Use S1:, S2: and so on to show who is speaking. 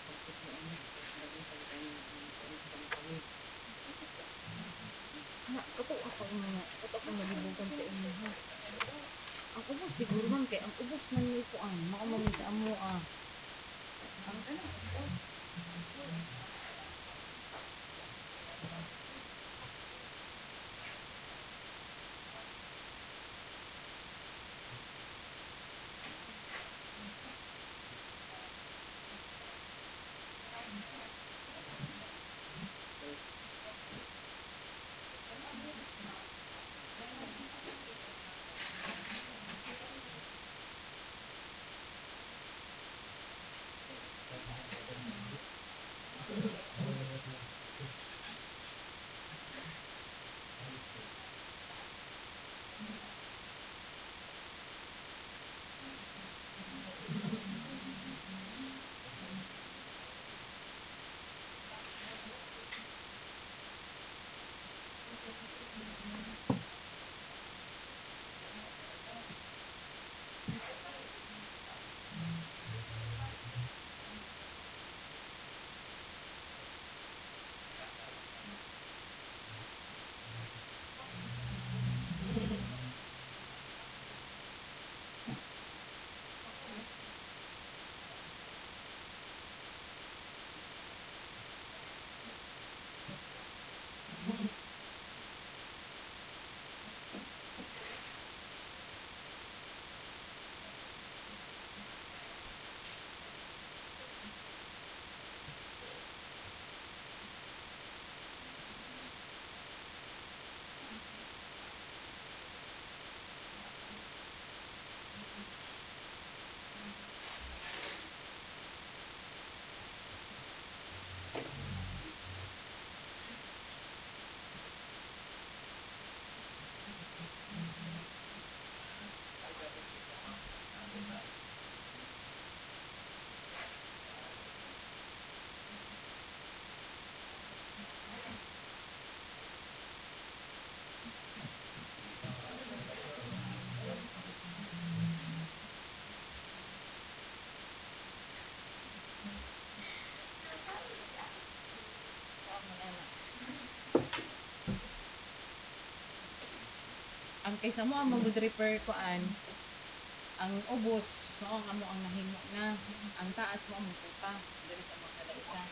S1: pagpit mo ini dagutan kayo ang sa makawid. Kato ako magibugan sa inyo ha. Ang ubos siguro man kay ang ubos man ni kuan, mao man ni sa amo ah. Ang kanang ubos. Ang kaysa mo ang mag repair kuan, ang ubos mao nga mo ang nahimo na, ang taas mo ang mukuta diri sa magkalaita.